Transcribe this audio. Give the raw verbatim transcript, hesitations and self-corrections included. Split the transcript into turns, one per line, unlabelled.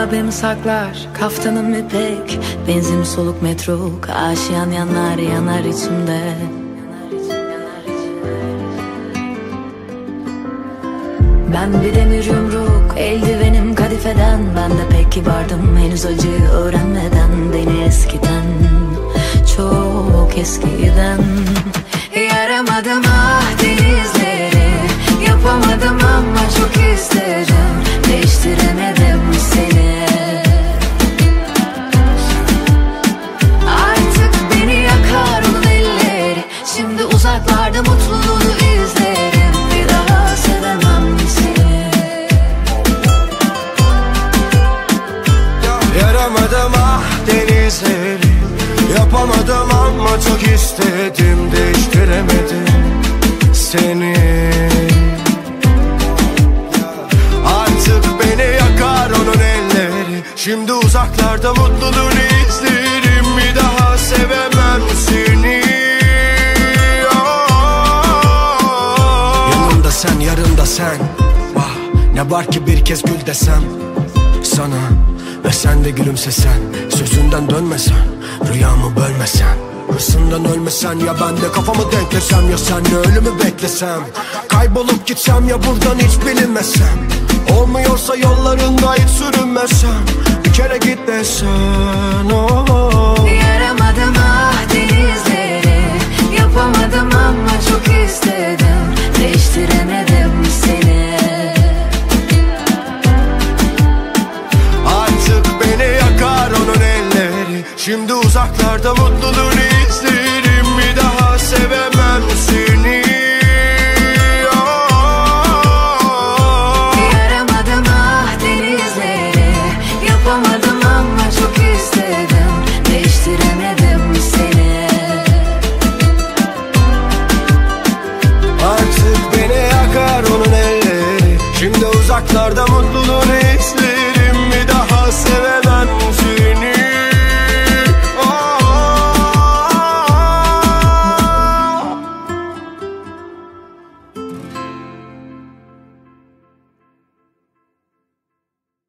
Kahvemi saklar, kaftanım ipek, benzin soluk metruk, aşiyan yanar yanar içimde. Ben bir demir yumruk, eldivenim kadifeden. Ben de pek kibardım henüz acıyı öğrenmeden. Beni eskiden, çok eskiden. Yaramadım ah denizleri, yapamadım ama çok isterim. Değiştiremedim seni. Artık beni yakar onun elleri. Şimdi uzaklarda mutluluğunu izlerim. Bir daha sevemem seni.
Yaramadım ah denizleri, yapamadım ama çok istedim. Değiştiremedim seni. Artık beni yakar onun elleri. Şimdi uzaklarda mutluluğunu izlerim. Bir daha sevemem seni. Yanımda sen, yarında sen. Ah, ne var ki bir kez gül desem sana, ve sen de gülümsesen. Sözünden dönmesen, rüyamı bölmesen. Hırsından ölmesen, ya ben de kafamı denklesem. Ya senle ölümü beklesem. Kaybolup gitsem, ya buradan hiç bilinmesem. Olmuyorsa yollarında hiç sürünmesem. Bir kere git desen oh.
Yaramadım ah denizleri, yapamadım ama çok istedim. Değiştiremedim seni.
Artık beni yakar onun elleri. Şimdi uzaklarda mutluluğunu izlerim. Bir daha sevemem seni.
Yaramadım ah denizleri, yapamadım ama çok istedim. Değiştiremedim seni.
Artık beni yakar onun elleri. Şimdi uzaklarda mutluluğunu izlerim. Bir daha sevemem seni.